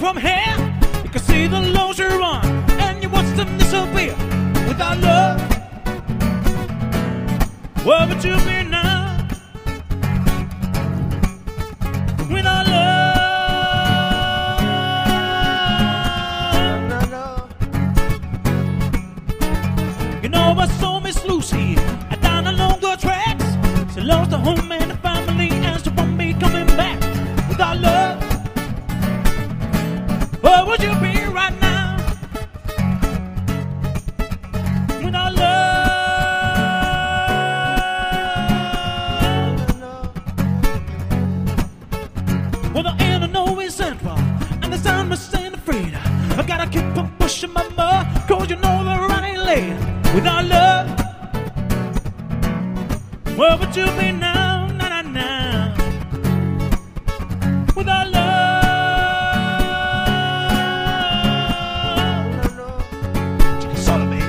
from here. You can see the lows you run, and you watch them disappear. Without love, where would you be now? Without love, you know I saw Miss Lucy down along the tracks. She lost her home and the family, and she won't be coming back. Without love, where would you be right now? Without love, well, the end of nowhere central, and the sound must ain't afraid. I gotta keep on pushing my mud, cause you know the run ain't late. Without love, where would you be now? Na na na. Without love, chicken soda, baby.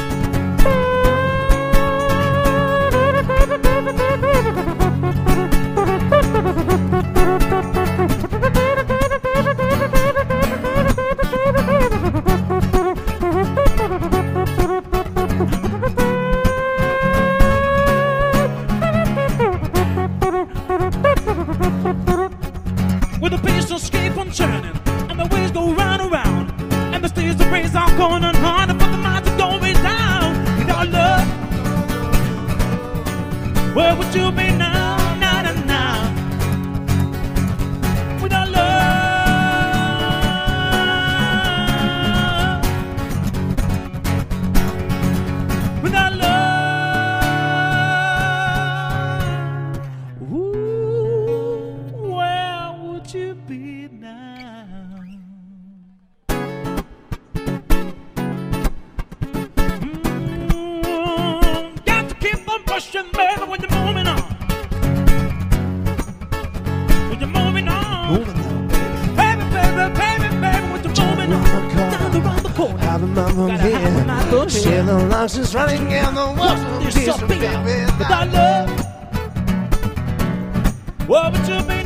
With the pistons keep on turning, and the wheels go round and round, and the stairs of race are going on hard, but the minds are going down. Without love, where would you be now? Na na na. Without love, without love, ooh, where would you be now? Got to keep on pushing, baby, when you're moving on. When you're moving on. Moving on, Baby, baby, baby, baby, when you're moving on. Down around the corner. Out of my room Gotta have a nice little here. here. See the lungs is running and the water There's something baby. without love, what would you be